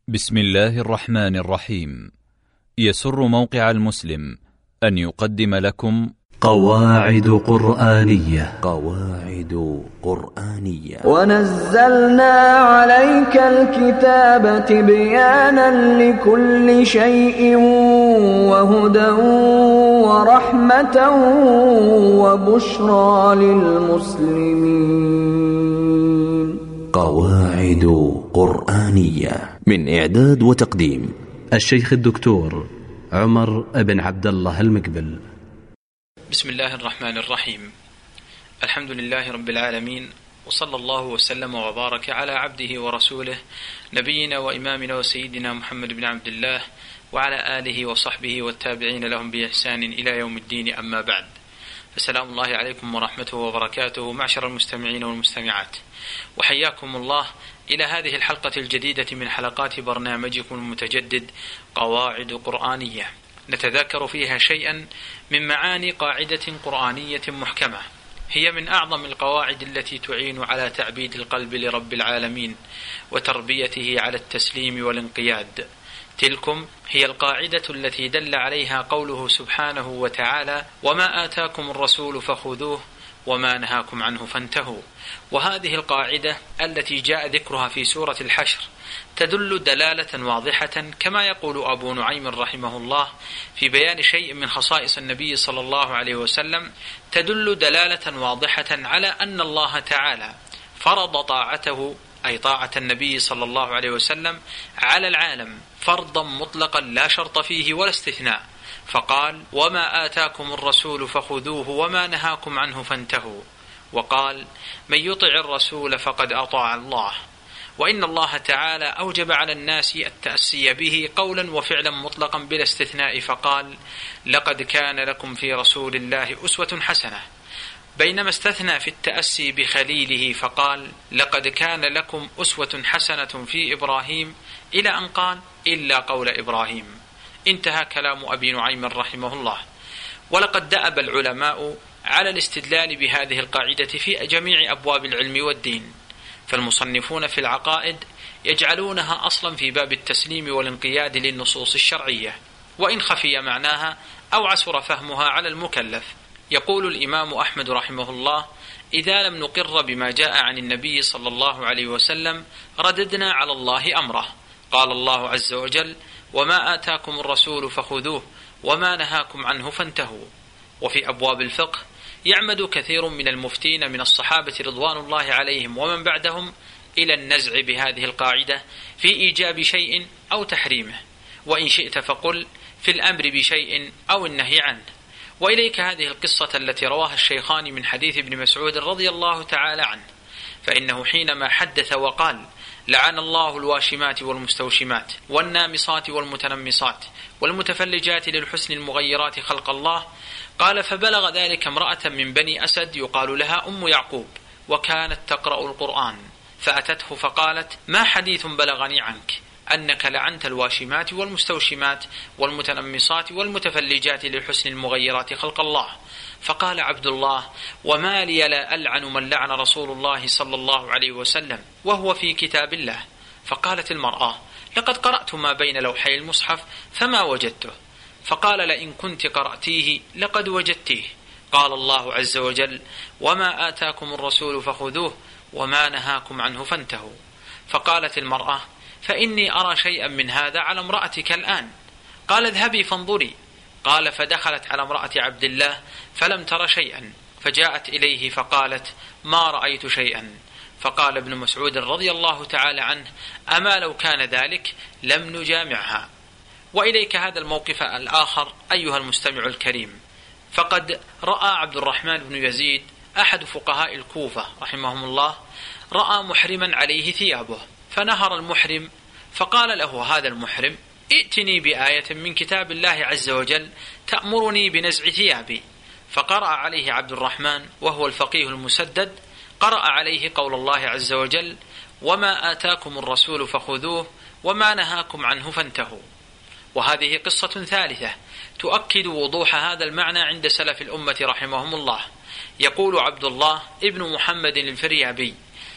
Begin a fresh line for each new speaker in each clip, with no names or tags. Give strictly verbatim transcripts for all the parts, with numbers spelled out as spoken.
بسم الله الرحمن الرحيم. يسر موقع المسلم أن يقدم لكم
قواعد قرآنية
قواعد قرآنية
ونزلنا عليك الكتاب تبيانا لكل شيء وهدى ورحمة وبشرى للمسلمين.
قواعد قرآنية من إعداد وتقديم
الشيخ الدكتور عمر بن عبد الله المقبل.
بسم الله الرحمن الرحيم. الحمد لله رب العالمين، وصلى الله وسلم وبارك على عبده ورسوله نبينا وإمامنا وسيدنا محمد بن عبد الله وعلى آله وصحبه والتابعين لهم بإحسان إلى يوم الدين، أما بعد، فسلام الله عليكم ورحمته وبركاته معشر المستمعين والمستمعات، وحياكم الله إلى هذه الحلقة الجديدة من حلقات برنامجكم المتجدد قواعد قرآنية، نتذاكر فيها شيئا من معاني قاعدة قرآنية محكمة هي من أعظم القواعد التي تعين على تعبيد القلب لرب العالمين وتربيته على التسليم والانقياد. تلكم هي القاعدة التي دل عليها قوله سبحانه وتعالى: وما آتاكم الرسول فخذوه وما نهاكم عنه فانتهوا. وهذه القاعدة التي جاء ذكرها في سورة الحشر تدل دلالة واضحة، كما يقول أبو نعيم رحمه الله في بيان شيء من خصائص النبي صلى الله عليه وسلم، تدل دلالة واضحة على أن الله تعالى فرض طاعته، أي طاعة النبي صلى الله عليه وسلم، على العالم فرضا مطلقا لا شرط فيه ولا استثناء، فقال: وما آتاكم الرسول فخذوه وما نهاكم عنه فانتهوا. وقال: من يطع الرسول فقد أطاع الله. وإن الله تعالى أوجب على الناس التأسي به قولا وفعلا مطلقا بلا استثناء، فقال: لقد كان لكم في رسول الله أسوة حسنة، بينما استثنى في التأسي بخليله فقال: لقد كان لكم أسوة حسنة في إبراهيم، إلى أن قال: إلا قول إبراهيم. انتهى كلام أبي نعيم رحمه الله. ولقد دأب العلماء على الاستدلال بهذه القاعدة في جميع أبواب العلم والدين، فالمصنفون في العقائد يجعلونها أصلا في باب التسليم والانقياد للنصوص الشرعية، وإن خفي معناها أو عسر فهمها على المكلف. يقول الإمام أحمد رحمه الله: إذا لم نقر بما جاء عن النبي صلى الله عليه وسلم رددنا على الله أمره. قال الله عز وجل: وما آتاكم الرسول فخذوه وما نهاكم عنه فانتهوا. وفي أبواب الفقه يعمد كثير من المفتين من الصحابة رضوان الله عليهم ومن بعدهم إلى النزع بهذه القاعدة في إيجاب شيء أو تحريمه، وإن شئت فقل في الأمر بشيء أو النهي عنه. وإليك هذه القصة التي رواها الشيخان من حديث ابن مسعود رضي الله تعالى عنه، فإنه حينما حدث وقال: لعن الله الواشمات والمستوشمات والنامصات والمتنمصات والمتفلجات للحسن المغيرات خلق الله، قال: فبلغ ذلك امرأة من بني أسد يقال لها أم يعقوب، وكانت تقرأ القرآن، فأتته فقالت: ما حديث بلغني عنك أنك لعنت الواشمات والمستوشمات والمتنمصات والمتفلجات للحسن المغيرات خلق الله؟ فقال عبد الله: وما لي لا ألعن من لعن رسول الله صلى الله عليه وسلم وهو في كتاب الله. فقالت المرأة: لقد قرأت ما بين لوحي المصحف فما وجدته. فقال: لئن كنت قرأتيه لقد وجدتيه. قال الله عز وجل: وما آتاكم الرسول فخذوه وما نهاكم عنه فانتهوا. فقالت المرأة: فإني أرى شيئا من هذا على امرأتك الآن. قال: اذهبي فانظري. قال: فدخلت على امرأة عبد الله فلم تر شيئا، فجاءت إليه فقالت: ما رأيت شيئا. فقال ابن مسعود رضي الله تعالى عنه: أما لو كان ذلك لم نجامعها. وإليك هذا الموقف الآخر أيها المستمع الكريم، فقد رأى عبد الرحمن بن يزيد أحد فقهاء الكوفة رحمهم الله رأى محرما عليه ثيابه، فنهر المحرم، فقال له هذا المحرم: ائتني بآية من كتاب الله عز وجل تأمرني بنزع ثيابي. فقرأ عليه عبد الرحمن وهو الفقيه المسدد، قرأ عليه قول الله عز وجل: وما آتاكم الرسول فخذوه وما نهاكم عنه فانتهوا. وهذه قصة ثالثة تؤكد وضوح هذا المعنى عند سلف الأمة رحمهم الله. يقول عبد الله ابن محمد الفريابي: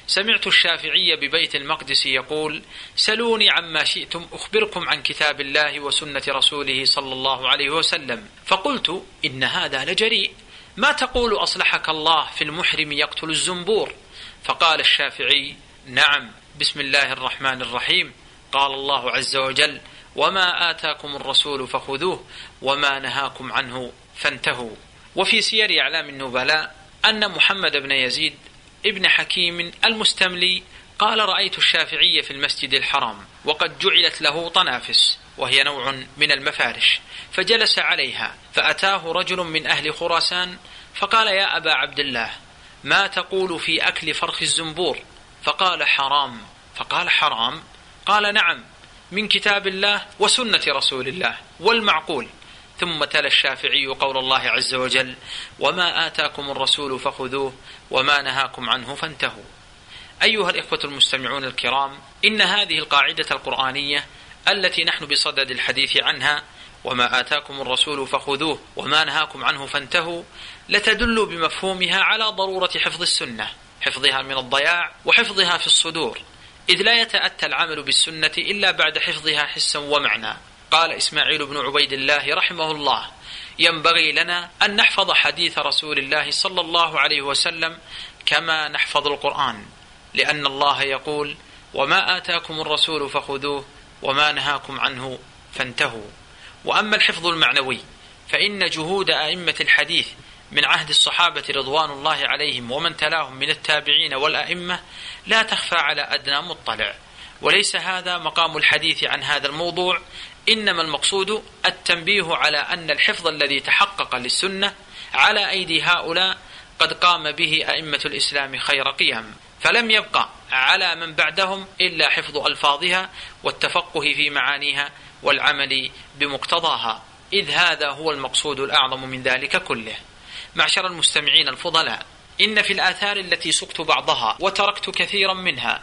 سمعت الشافعي ببيت المقدس يقول: سلوني عما شئتم أخبركم عن كتاب الله وسنة رسوله صلى الله عليه وسلم. فقلت: إن هذا لجريء، ما تقول أصلحك الله في المحرم يقتل الزنبور؟ فقال الشافعي: نعم، بسم الله الرحمن الرحيم، قال الله عز وجل: وما آتاكم الرسول فخذوه وما نهاكم عنه فانتهوا. وفي سير أعلام النبلاء أن محمد بن يزيد ابن حكيم المستملي قال: رأيت الشافعي في المسجد الحرام وقد جعلت له طنافس، وهي نوع من المفارش، فجلس عليها، فأتاه رجل من أهل خراسان فقال: يا أبا عبد الله، ما تقول في أكل فرخ الزنبور؟ فقال: حرام. فقال: حرام؟ قال: نعم، من كتاب الله وسنة رسول الله والمعقول. ثم تلا الشافعي قول الله عز وجل: وما آتاكم الرسول فخذوه وما نهاكم عنه فانتهوا. أيها الإخوة المستمعون الكرام، إن هذه القاعدة القرآنية التي نحن بصدد الحديث عنها، وما آتاكم الرسول فخذوه وما نهاكم عنه فانتهوا، لتدل بمفهومها على ضرورة حفظ السنة، حفظها من الضياع وحفظها في الصدور، إذ لا يتأتى العمل بالسنة إلا بعد حفظها حسا ومعنى. قال إسماعيل بن عبيد الله رحمه الله: ينبغي لنا أن نحفظ حديث رسول الله صلى الله عليه وسلم كما نحفظ القرآن، لأن الله يقول: وما آتاكم الرسول فخذوه وما نهاكم عنه فانتهوا. وأما الحفظ المعنوي فإن جهود أئمة الحديث من عهد الصحابة رضوان الله عليهم ومن تلاهم من التابعين والأئمة لا تخفى على أدنى مطلع، وليس هذا مقام الحديث عن هذا الموضوع، إنما المقصود التنبيه على أن الحفظ الذي تحقق للسنة على أيدي هؤلاء قد قام به أئمة الإسلام خير قيام، فلم يبقى على من بعدهم إلا حفظ ألفاظها والتفقه في معانيها والعمل بمقتضاها، إذ هذا هو المقصود الأعظم من ذلك كله. معشر المستمعين الفضلاء، إن في الآثار التي سقت بعضها وتركت كثيرا منها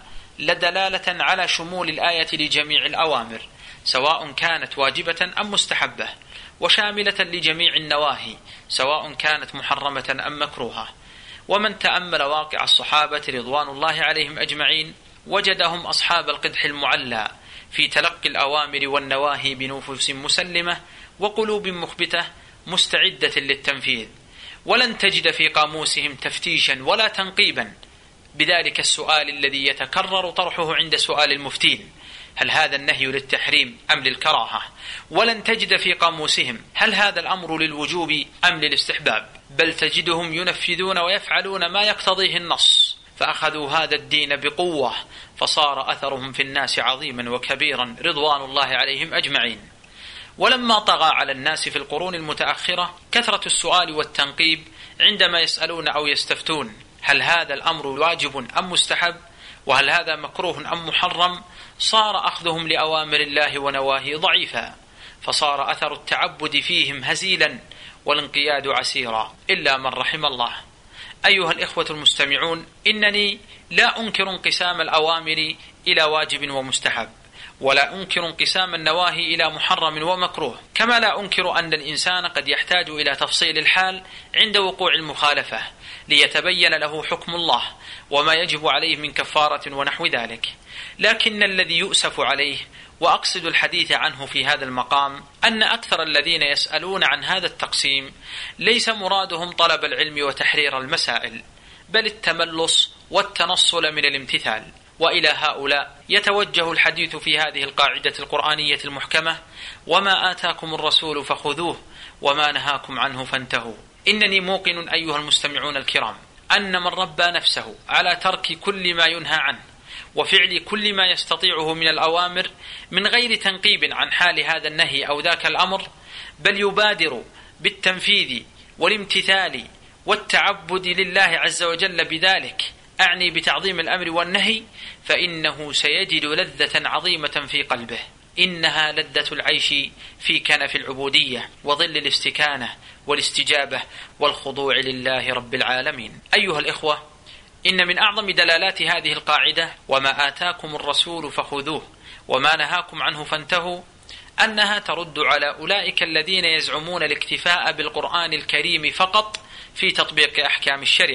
لدلالة على شمول الآية لجميع الأوامر، سواء كانت واجبة أم مستحبة، وشاملة لجميع النواهي، سواء كانت محرمة أم مكروهة. ومن تأمل واقع الصحابة رضوان الله عليهم أجمعين وجدهم أصحاب القدح المعلى في تلقي الأوامر والنواهي بنفوس مسلمة وقلوب مخبتة مستعدة للتنفيذ، ولن تجد في قاموسهم تفتيشا ولا تنقيبا بذلك السؤال الذي يتكرر طرحه عند سؤال المفتين: هل هذا النهي للتحريم أم للكراهة؟ ولن تجد في قاموسهم هل هذا الأمر للوجوب أم للاستحباب، بل تجدهم ينفذون ويفعلون ما يقتضيه النص، فأخذوا هذا الدين بقوة، فصار أثرهم في الناس عظيما وكبيرا رضوان الله عليهم أجمعين. ولما طغى على الناس في القرون المتأخرة كثرة السؤال والتنقيب عندما يسألون أو يستفتون: هل هذا الأمر واجب أم مستحب؟ وهل هذا مكروه أم محرم؟ صار أخذهم لأوامر الله ونواهي ضعيفا، فصار أثر التعبد فيهم هزيلا والانقياد عسيرا، إلا من رحم الله. أيها الإخوة المستمعون، إنني لا أنكر انقسام الأوامر إلى واجب ومستحب، ولا أنكر انقسام النواهي إلى محرم ومكروه، كما لا أنكر أن الإنسان قد يحتاج إلى تفصيل الحال عند وقوع المخالفة ليتبين له حكم الله وما يجب عليه من كفارة ونحو ذلك. لكن الذي يؤسف عليه وأقصد الحديث عنه في هذا المقام أن أكثر الذين يسألون عن هذا التقسيم ليس مرادهم طلب العلم وتحرير المسائل، بل التملص والتنصل من الامتثال. وإلى هؤلاء يتوجه الحديث في هذه القاعدة القرآنية المحكمة: وما آتاكم الرسول فخذوه وما نهاكم عنه فانتهوا. إنني موقن أيها المستمعون الكرام أن من ربى نفسه على ترك كل ما ينهى عنه وفعل كل ما يستطيعه من الأوامر من غير تنقيب عن حال هذا النهي أو ذاك الأمر، بل يبادر بالتنفيذ والامتثال والتعبد لله عز وجل بذلك، أعني بتعظيم الأمر والنهي، فإنه سيجد لذة عظيمة في قلبه، إنها لذة العيش في كنف العبودية وظل الاستكانة والاستجابة والخضوع لله رب العالمين. أيها الإخوة، إن من أعظم دلالات هذه القاعدة: وما آتاكم الرسول فخذوه وما نهاكم عنه فانتهوا، أنها ترد على أولئك الذين يزعمون الاكتفاء بالقرآن الكريم فقط في تطبيق أحكام الشريعة،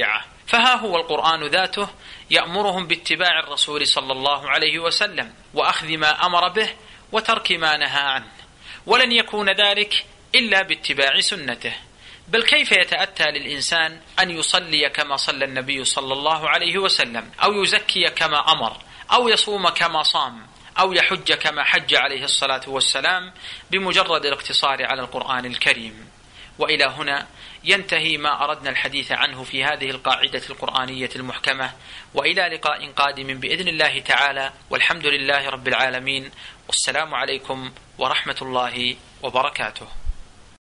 فها هو القرآن ذاته يأمرهم باتباع الرسول صلى الله عليه وسلم وأخذ ما أمر به وترك ما نهى عنه، ولن يكون ذلك إلا باتباع سنته. بل كيف يتأتى للإنسان أن يصلي كما صلى النبي صلى الله عليه وسلم، أو يزكي كما أمر، أو يصوم كما صام، أو يحج كما حج عليه الصلاة والسلام، بمجرد الاقتصار على القرآن الكريم؟ وإلى هنا ينتهي ما أردنا الحديث عنه في هذه القاعدة القرآنية المحكمة، وإلى لقاء قادم بإذن الله تعالى، والحمد لله رب العالمين، والسلام عليكم ورحمة الله وبركاته.